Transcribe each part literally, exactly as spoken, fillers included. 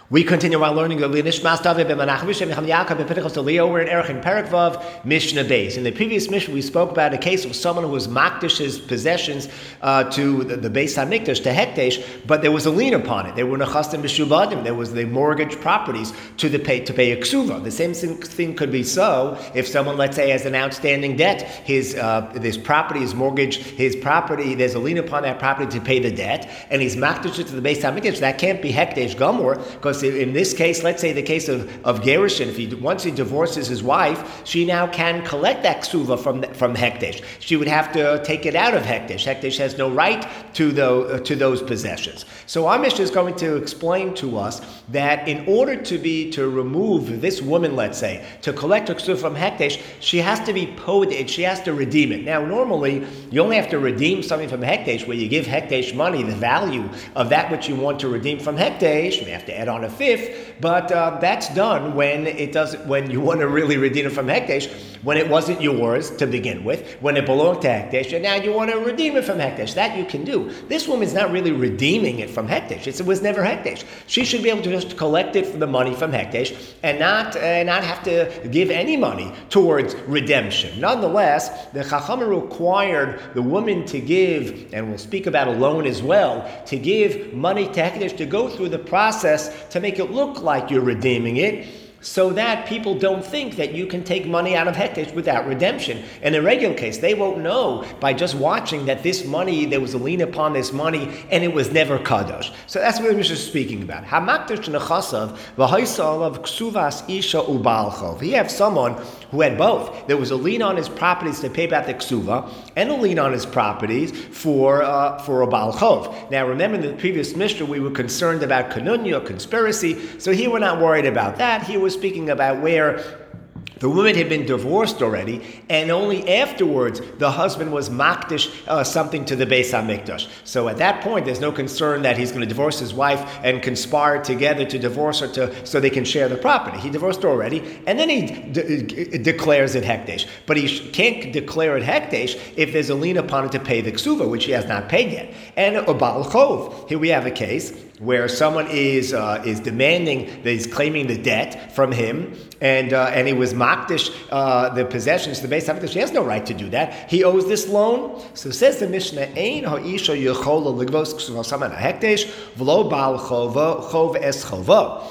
We continue our learning of Nishmas David ben Menachem Shem Yaakov ben Pinchas Elio. We're in Erech and Perek Vav Mishnah Beis. In the previous Mishnah, we spoke about a case of someone who was makdish his possessions uh, to the, the Beis Hamikdash, to Hekdesh, but there was a lien upon it. They were nechastim b'shubadim. There was the mortgage properties to the pay to pay a ksuva. The same thing could be so if someone, let's say, has an outstanding debt. His uh, this property, his mortgage, his property. There's a lien upon that property to pay the debt, and he's makdish it to the Beis Hamikdash. That can't be Hekdesh Gamor, because in this case, let's say the case of, of Gerushin, if he once he divorces his wife, she now can collect that ksuva from the, from Hekdesh. She would have to take it out of Hekdesh. Hekdesh has no right to the uh, to those possessions. So our Mishnah is going to explain to us that in order to be to remove this woman, let's say, to collect her ksuva from Hekdesh, she has to be poded. She has to redeem it. Now, normally you only have to redeem something from Hekdesh where you give Hekdesh money, the value of that which you want to redeem from Hekdesh. You have to add on a fifth. But uh, that's done when it doesn't. When you want to really redeem it from Hekdesh, when it wasn't yours to begin with, when it belonged to Hekdesh, and now you want to redeem it from Hekdesh. That you can do. This woman's not really redeeming it from Hekdesh. It's, it was never Hekdesh. She should be able to just collect it from the money from Hekdesh and not uh, not have to give any money towards redemption. Nonetheless, the Chachamim required the woman to give, and we'll speak about a loan as well, to give money to Hekdesh to go through the process to make it look like you're redeeming it, so that people don't think that you can take money out of Hekdesh without redemption. In a regular case, they won't know by just watching that this money, there was a lien upon this money, and it was never kadosh. So that's what the Mishnah is speaking about. Hamakdash nechasav v'haisalav ksuvas isha ubalchov. He have someone who had both. There was a lien on his properties to pay back the ksuva, and a lien on his properties for uh, for a balchov. Now, remember in the previous Mishnah, we were concerned about kanunya, conspiracy. So here we're not worried about that. Here we're speaking about where the woman had been divorced already, and only afterwards the husband was makdish uh, something to the Beis Hamikdash. So at that point, there's no concern that he's going to divorce his wife and conspire together to divorce her to so they can share the property. He divorced her already, and then he de- de- declares it Hekdesh. But he sh- can't declare it Hekdesh if there's a lien upon it to pay the ksuva, which he has not paid yet. And a Baal Chov. Here we have a case where someone is uh, is demanding that he's claiming the debt from him, and uh, and he was makdish uh, the possessions to the Beis Hamikdash. He has no right to do that. He owes this loan. So says the Mishnah, Ein ha'isha yechola ligvos ksuvah saman hekdesh v'lo bal chova chov es chova.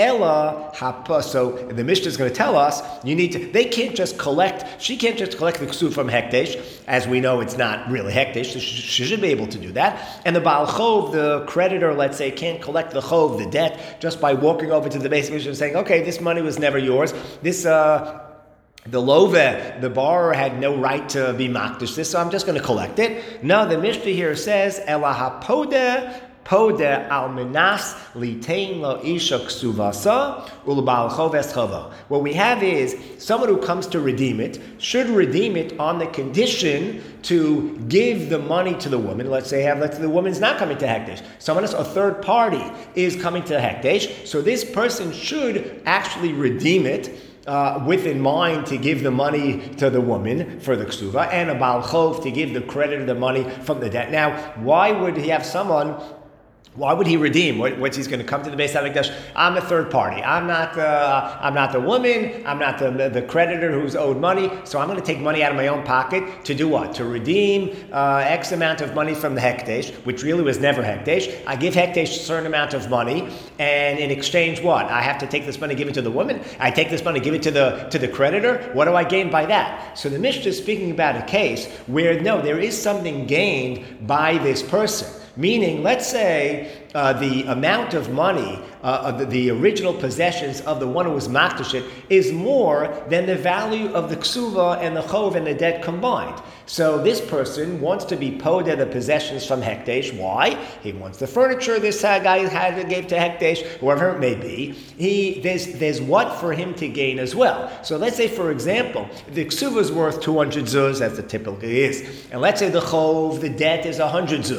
Ella hapa. So the Mishnah is going to tell us you need to. They can't just collect. She can't just collect the ksuv from Hekdesh. As we know, it's not really Hekdesh. So she, she should be able to do that. And the Baal Chov, the creditor, let's say, can't collect the Chov, the debt, just by walking over to the base Mishnah and saying, "Okay, this money was never yours. This." Uh, The love, the borrower had no right to be makdish this, so I'm just going to collect it. No, the Mishnah here says, Ela hapodeh Podeh al minas litein lo isha ksuvasa ulbal choves chava. What we have is someone who comes to redeem it should redeem it on the condition to give the money to the woman. Let's say have let's say the woman's not coming to Hekdesh. Someone else, a third party, is coming to Hekdesh. So this person should actually redeem it. Uh, with in mind to give the money to the woman for the ksuva, and a Baal Chov to give the creditor the money from the debt. Now, why would he have someone? Why would he redeem? What, what's he's going to come to the Beis Hamikdash? I'm a third party. I'm not the. I'm not the woman. I'm not the the creditor who's owed money. So I'm going to take money out of my own pocket to do what? To redeem uh, X amount of money from the Hekdesh, which really was never Hekdesh. I give Hekdesh a certain amount of money, and in exchange, what? I have to take this money, give it to the woman. I take this money, give it to the to the creditor. What do I gain by that? So the Mishnah is speaking about a case where no, there is something gained by this person. Meaning, let's say uh, the amount of money, uh, of the, the original possessions of the one who was makdish it is more than the value of the ksuva and the chov and the debt combined. So this person wants to be podeh the possessions from Hekdesh. Why? He wants the furniture this uh, guy had gave to Hekdesh, whoever it may be. He there's there's what for him to gain as well. So let's say, for example, the ksuva is worth two hundred zuz, as the typical is, and let's say the chov, the debt, is one hundred zuz.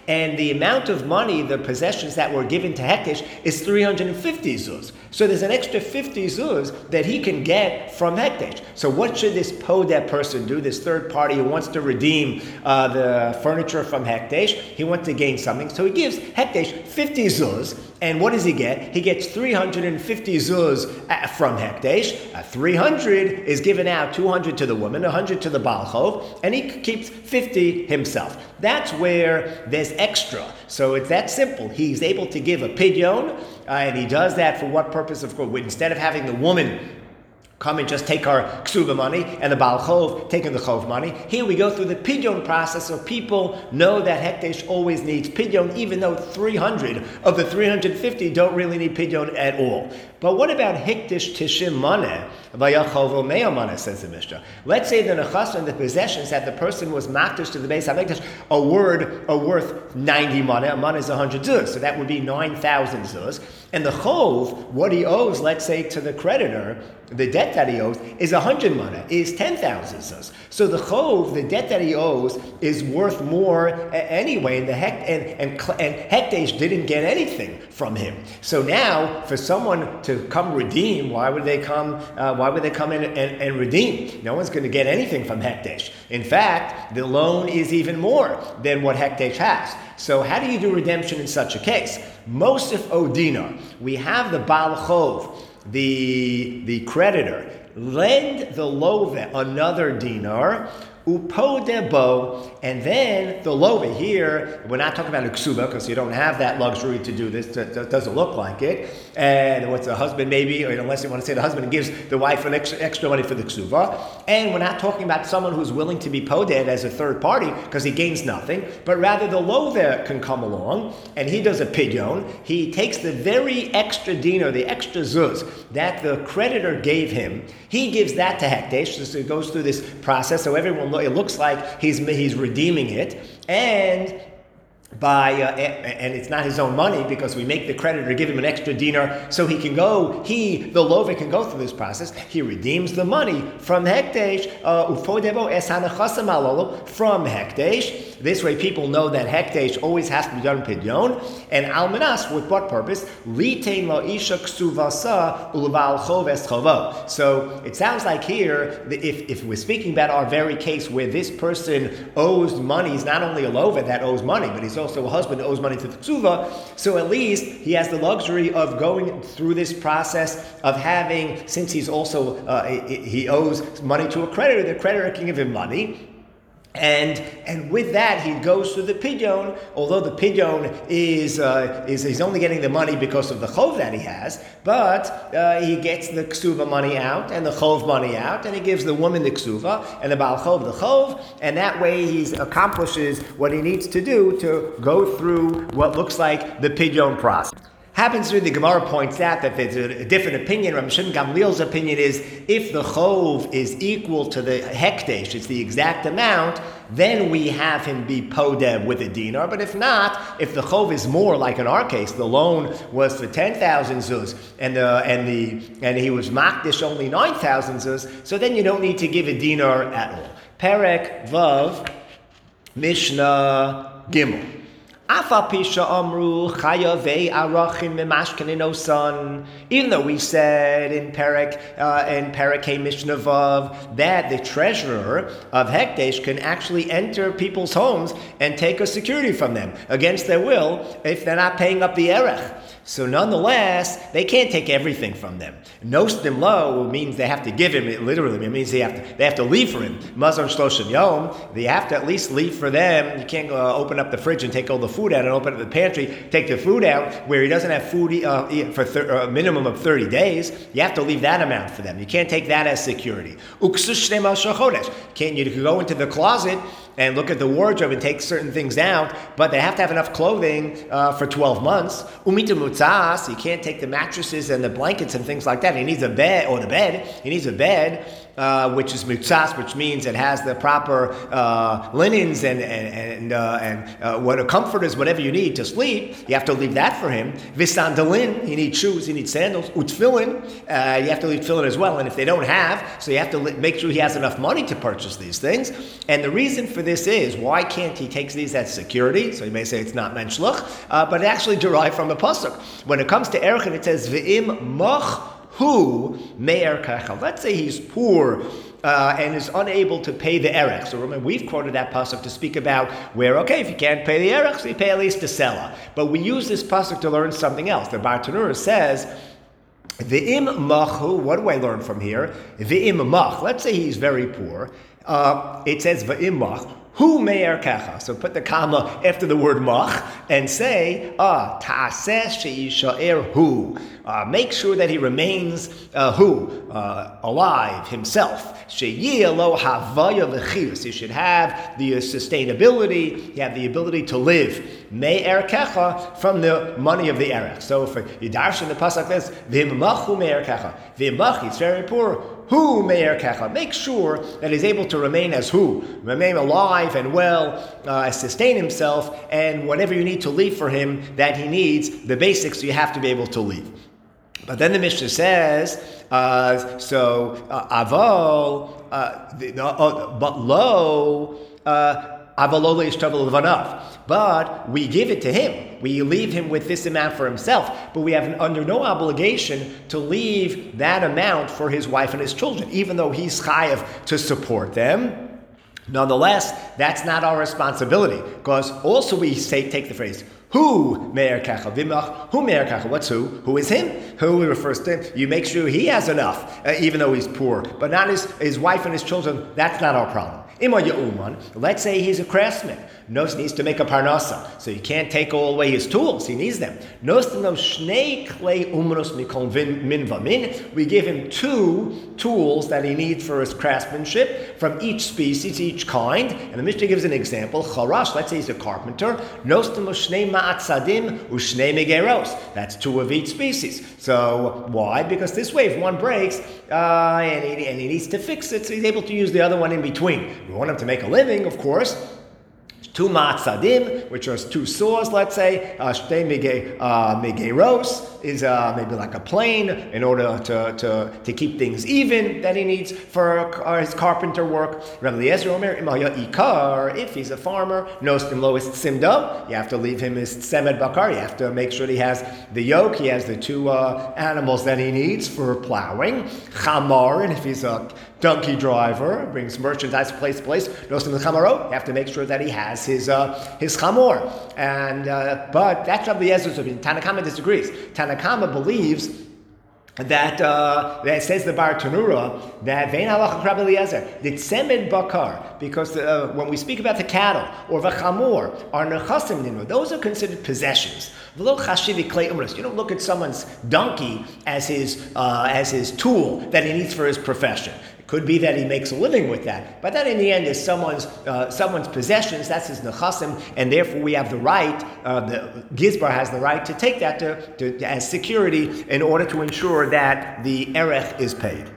And the amount of money, the possessions that were given to Hekdesh, is three hundred fifty zuz. So there's an extra fifty zuz that he can get from Hekdesh. So what should this podeh person do, this third party who wants to redeem uh, the furniture from Hekdesh? He wants to gain something. So he gives Hekdesh fifty zuz. And what does he get? He gets three hundred fifty zuz from Hekdesh. Uh, three hundred is given out, two hundred to the woman, one hundred to the Baal Chov, and he keeps fifty himself. That's where there's extra. So it's that simple. He's able to give a pidyon, uh, and he does that for what purpose? Of course, instead of having the woman come and just take our ksuba money, and the Baal Chov taking the Chov money. Here we go through the pidyon process, so people know that Hekdesh always needs pidyon, even though three hundred of the three hundred fifty don't really need pidyon at all. But what about Hekdesh Tishim Maneh, Vayachov Me'ah Maneh, says the Mishnah. Let's say the nechas and the possessions that the person was makdish to the Beis HaMikdash a word are worth ninety maneh. A maneh is one hundred zuz, so that would be nine thousand zuz. And the Chov, what he owes, let's say, to the creditor, the debt that he owes, is one hundred maneh, is ten thousand zuz. So the Chov, the debt that he owes, is worth more anyway, and the Hek, and, and, and Hekdesh didn't get anything from him. So now, for someone to come redeem, why would they come, uh, why would they come in and, and redeem? No one's going to get anything from Hekdesh. In fact, the loan is even more than what Hekdesh has. So how do you do redemption in such a case? Mosif Odina, we have the Baal Chov, the, the creditor, lend the love another dinar, upodebo, and then the lova here, we're not talking about a ksuba because you don't have that luxury to do this, it doesn't look like it, and what's the husband maybe, or unless you want to say the husband gives the wife an extra, extra money for the ksuba, and we're not talking about someone who's willing to be poded as a third party because he gains nothing, but rather the lova can come along, and he does a pidyon, he takes the very extra dinar, the extra zuz that the creditor gave him, he gives that to Hekdesh, so it goes through this process, so everyone it looks like he's he's redeeming it, and by uh, and it's not his own money because we make the creditor give him an extra dinar so he can go, he, the lova, can go through this process. He redeems the money from Hekdesh, uh, ufodebo es hanachasam alolo, from Hekdesh. This way people know that Hekdesh always has to be done pidyon. And almanas, with what purpose? Litain lo isha ksuvasa ulval chov es chovo. So it sounds like here, if, if we're speaking about our very case where this person owes money, he's not only a lova that owes money, but he's also a husband who owes money to the ksuva, so at least he has the luxury of going through this process of having, since he's also, uh, he owes money to a creditor, the creditor can give him money. And and with that, he goes through the pidyon, although the pidyon is, uh, is he's only getting the money because of the chov that he has, but uh, he gets the ksuva money out and the chov money out, and he gives the woman the ksuva and the Baal Chov the chov, and that way he accomplishes what he needs to do to go through what looks like the pidyon process. Happens to the Gemara points out that there's a, a different opinion. Rav Shimon Gamliel's opinion is if the chov is equal to the hekdesh, it's the exact amount, then we have him be podeh with a dinar. But if not, if the chov is more, like in our case, the loan was for ten thousand zuz, and the and the and he was makdish only nine thousand zuz, so then you don't need to give a dinar at all. Perek Vav Mishnah Gimel. Even though we said in Perek, uh, in Perek Mishnah Vav, that the treasurer of Hekdesh can actually enter people's homes and take a security from them against their will if they're not paying up the erech. So nonetheless, they can't take everything from them. Nostim lo means they have to give him, it literally it means they have to, they have to leave for him. Mazon shloshim yom, they have to at least leave for them. You can't uh, open up the fridge and take all the food out and open up the pantry, take the food out where he doesn't have food uh, for thir- a minimum of thirty days. You have to leave that amount for them. You can't take that as security. Can't you can go into the closet and look at the wardrobe and take certain things out, but they have to have enough clothing uh, for twelve months. Umita mutzas, you can't take the mattresses and the blankets and things like that. He needs a bed, or the bed, he needs a bed, uh, which is mutzas, which means it has the proper uh, linens and and and, uh, and uh, what a comforters, whatever you need to sleep. You have to leave that for him. Visandalin, he needs shoes, he needs sandals. Utfilin, uh, you have to leave tefillin as well. And if they don't have, so you have to make sure he has enough money to purchase these things. And the reason for this is, why can't he take these as security? So you may say it's not menshluch, uh, but it actually derived from the pasuk. When it comes to erchin, it says v'im mach hu me'er kecha. Let's say he's poor uh, and is unable to pay the erech. So remember, we've quoted that pasuk to speak about where, okay, if you can't pay the erech, so you pay at least the sela. But we use this pasuk to learn something else. The Bartanura says, V'im machu, what do I learn from here? V'im mach, let's say he's very poor. Uh, it says v'im mach, hu me'er kecha. So put the comma after the word mach and say, ah, ta'aseh she'yishaer hu. Uh, make sure that he remains uh, who? Uh, alive, himself. She'yeh lo havaya v'chiyus. He should have the uh, sustainability, he have the ability to live. Me'er kecha, from the money of the erech. So if you darshan in the pasuk this, v'imach me'er kecha. V'imach, he's very poor. Who me'er kecha? Make sure that he's able to remain as who? Remain alive and well, uh, sustain himself, and whatever you need to leave for him that he needs, the basics you have to be able to leave. But then the Mishnah says, uh, so uh, avol, uh, the, uh, but lo, avalole ishtavel levanav. But we give it to him. We leave him with this amount for himself. But we have under no obligation to leave that amount for his wife and his children, even though he's chayav to support them. Nonetheless, that's not our responsibility, because also we say, take the phrase, who me'er kecha, v'imach, who me'er kecha, what's who? Who is him? Who refers to him. You make sure he has enough, uh, even though he's poor, but not his, his wife and his children. That's not our problem. Let's say he's a craftsman. Nos needs to make a parnasa, so you can't take all away his tools. He needs them. We give him two tools that he needs for his craftsmanship from each species, each kind. And the Mishnah gives an example. Charash, let's say he's a carpenter. That's two of each species. So why? Because this way, if one breaks uh, and, he, and he needs to fix it, so he's able to use the other one in between. We want him to make a living, of course. Two matzadim, which are two saws, let's say. Shtei megeiros is uh, maybe like a plane in order to, to, to keep things even that he needs for uh, his carpenter work. Rabbi Eliezer Omer, ikar, if he's a farmer, nostim lo is simdo, you have to leave him his semed bakar, you have to make sure he has the yoke, he has the two uh, animals that he needs for plowing. Chamar, and if he's a donkey driver, brings merchandise from place to place, nostim l'chamaro, you have to make sure that he has his uh, his chamor. And uh, but that's Rabbi Eliezer's opinion. Tanakama disagrees. Tanakama believes that uh, that says the Bar Tanura that vein halacha Rabbi Eliezer did semed bakar, because uh, when we speak about the cattle or the chamor or nechasim ninu, those are considered possessions. You don't look at someone's donkey as his uh, as his tool that he needs for his profession. Could be that he makes a living with that, but that in the end is someone's uh, someone's possessions. That's his nechasim, and therefore we have the right. Uh, the Gizbar has the right to take that to, to, as security in order to ensure that the erech is paid.